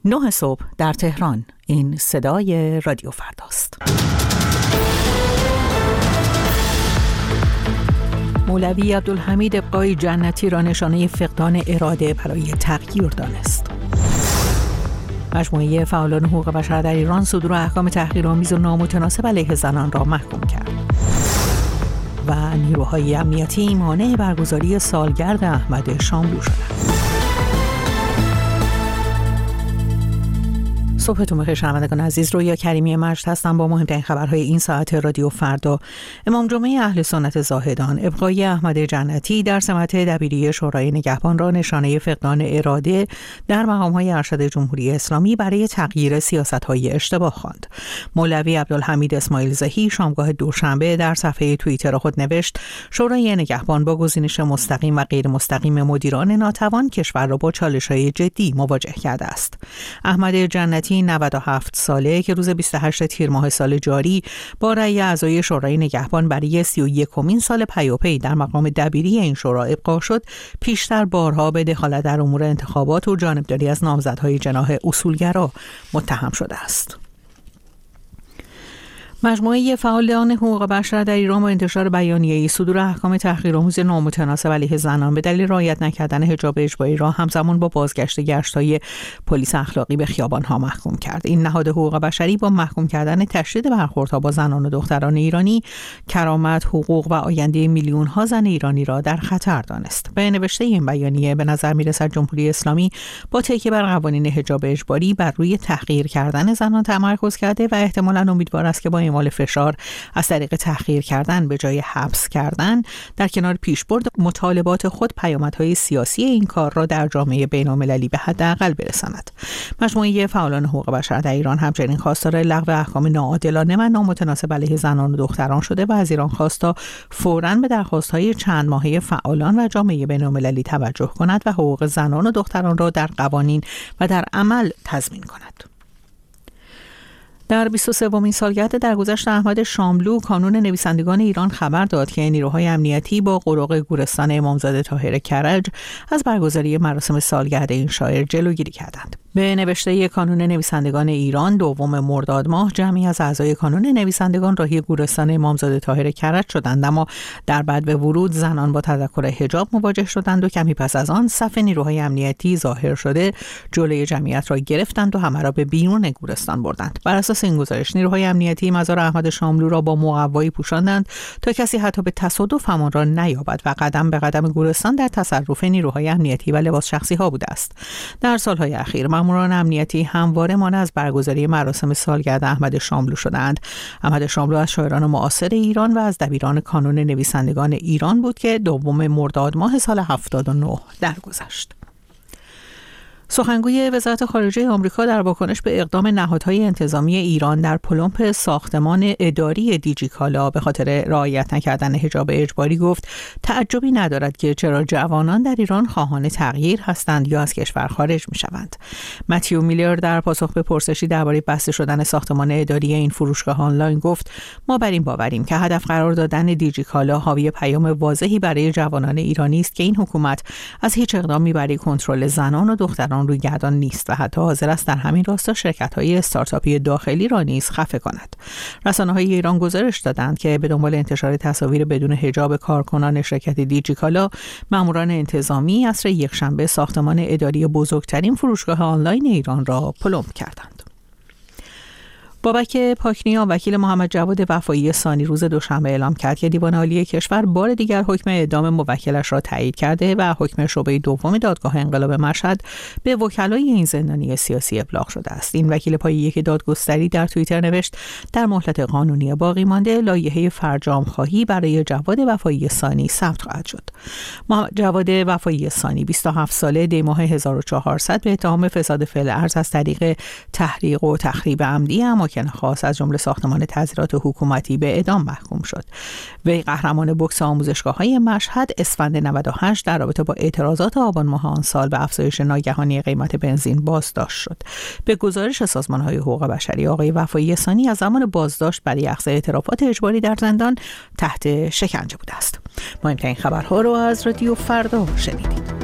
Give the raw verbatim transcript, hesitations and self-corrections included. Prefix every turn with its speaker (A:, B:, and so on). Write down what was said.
A: نه صبح در تهران. این صدای رادیو فرداست. مولوی عبدالحمید ابقای جنتی را نشانه فقدان اراده برای تغییر دانست. مجموعه فعالان حقوق بشر در ایران صدور احکام تحقیرآمیز و نامتناسب علیه زنان را محکوم کرد. و نیروهای امنیتی مانع برگزاری سالگرد احمد شاملو شدند. صبحتون بخیر شنوندگان عزیز. رویا کریمی مجد هستم با مهمترین خبرهای این ساعت رادیو فردا. امام جمعه اهل سنت زاهدان ابقای احمد جنتی در سمت دبیری شورای نگهبان را نشانه فقدان اراده در مقام‌های ارشد جمهوری اسلامی برای تغییر سیاست‌های اشتباه خواند. مولوی عبدالحمید اسماعیل زهی شامگاه دوشنبه در صفحه توییتر خود نوشت: شورای نگهبان با گزینش مستقیم و غیر مستقیم مدیران ناتوان کشور را با چالش‌های جدی مواجه کرده است. احمد جنتی نود و هفت ساله که روز بیست و هشتم تیر ماه سال جاری با رأی اعضای شورای نگهبان برای سی و یکمین سال پیاپی در مقام دبیری این شورا ابقا شد، پیشتر بارها به دخالت در امور انتخابات و جانبداری از نامزدهای جناح اصولگرا متهم شده است. مجموعه فعالان حقوق بشر در ایران با انتشار بیانیه‌ای صدور احکام تحقیرآمیز نامتناسب علیه زنان به دلیل رعایت نکردن حجاب اجباری را همزمان با بازگشت گشت‌های پلیس اخلاقی به خیابان‌ها محکوم کرد. این نهاد حقوق بشری با محکوم کردن تشدید برخوردها با زنان و دختران ایرانی، کرامت، حقوق و آینده میلیون‌ها زن ایرانی را در خطر دانست. به نوشته این بیانیه به نظر می‌رسد جمهوری اسلامی با تکیه بر قوانین حجاب اجباری بر روی تحقیر کردن زنان تمرکز کرده و احتمالاً امیدوار است که با اعمال فشار از طریق تحقیر کردن به جای حبس کردن در کنار پیشبرد مطالبات خود پیامدهای سیاسی این کار را در جامعه بین‌المللی به حداقل برساند. مجموعه فعالان حقوق بشر در ایران همچنین خواستار لغو احکام ناعادلانه و نامتناسب علیه زنان و دختران شده و از ایران خواستا تا فوراً به درخواست‌های چند ماهه فعالان و جامعه بین‌المللی توجه کند و حقوق زنان و دختران را در قوانین و در عمل تضمین کند. در بیست و سومین سالگرد درگذشت احمد شاملو، کانون نویسندگان ایران خبر داد که نیروهای امنیتی با قرق گورستان امامزاده طاهر کرج از برگزاری مراسم سالگرد این شاعر جلوگیری کردند. به نوشته کانون نویسندگان ایران، دوم مرداد ماه جمعی از اعضای کانون نویسندگان راهی گورستان امامزاده طاهر کرج شدند، اما در بعد به ورود زنان با تذکر حجاب مواجه شدند و کمی پس از آن صف نیروهای امنیتی ظاهر شده جلوی جمعیت را گرفتند و همه را به بیرون گورستان بردند. بر اساس این گزارش نیروهای امنیتی مزار احمد شاملو را با مقوایی پوشاندند تا کسی حتی به تصادف همان را نیابد و قدم به قدم گورستان در تصرف نیروهای امنیتی و لباس شخصی ها بوده است. در سالهای اخیر ماموران امنیتی همواره مانع از برگزاری مراسم سالگرد احمد شاملو شدند. احمد شاملو از شاعران معاصر ایران و از دبیران کانون نویسندگان ایران بود که دوم مرداد ماه سال هفتاد و نه درگذشت. سخنگوی وزارت خارجه آمریکا در واکنش به اقدام نهادهای انتظامی ایران در پلمپ ساختمان اداری دیجیکالا به خاطر رعایت نکردن حجاب اجباری گفت تعجبی ندارد که چرا جوانان در ایران خواهان تغییر هستند یا از کشور خارج می‌شوند. متیو میلر در پاسخ به پرسشی درباره بسته شدن ساختمان اداری این فروشگاه آنلاین گفت ما بر این باوریم که هدف قرار دادن دیجیکالا حاوی پیام واضحی برای جوانان ایرانی است که این حکومت از هیچ اقدامی برای کنترل زنان و دختران روی گردان نیست و حتی حاضر است در همین راستا شرکت‌های استارتاپی داخلی را نیز خفه کند. رسانه‌های ایران گزارش دادند که به دنبال انتشار تصاویر بدون حجاب کارکنان شرکت دیجیکالا، ماموران انتظامی عصر یکشنبه ساختمان اداری بزرگترین فروشگاه آنلاین ایران را پلمپ کردند. بابک پاکنیان وکیل محمد جواد وفایی ثانی روز دوشنبه اعلام کرد که دیوان عالی کشور بار دیگر حکم اعدام موکلش را تایید کرده و حکم شعبه دوم دادگاه انقلاب مشهد به وکلای این زندانی سیاسی ابلاغ شده است. این وکیل پای یک دادگستری در توییتر نوشت در مهلت قانونی باقی مانده لایحه فرجام خواهی برای جواد وفایی ثانی ثبت خواهد شد. محمد جواد وفایی ثانی بیست و هفت ساله دی ماه هزار و چهارصد به اتهام فساد فعل ارض از طریق تحریق و تخریب عمدی اماکن خاص از جمله ساختمان تظاهرات حکومتی به اعدام محکوم شد. وی قهرمان بوکس آموزشگاه‌های مشهد اسفند نود و هشت در رابطه با اعتراضات آبان ماه آن سال به افزایش ناگهانی قیمت بنزین بازداشت شد. به گزارش سازمان‌های حقوق بشری آقای وفایی ثانی از زمان بازداشت برای اخذ اعترافات اجباری در زندان تحت شکنجه بوده است. مهمترین خبرها رو از رادیو فردا شنیدید.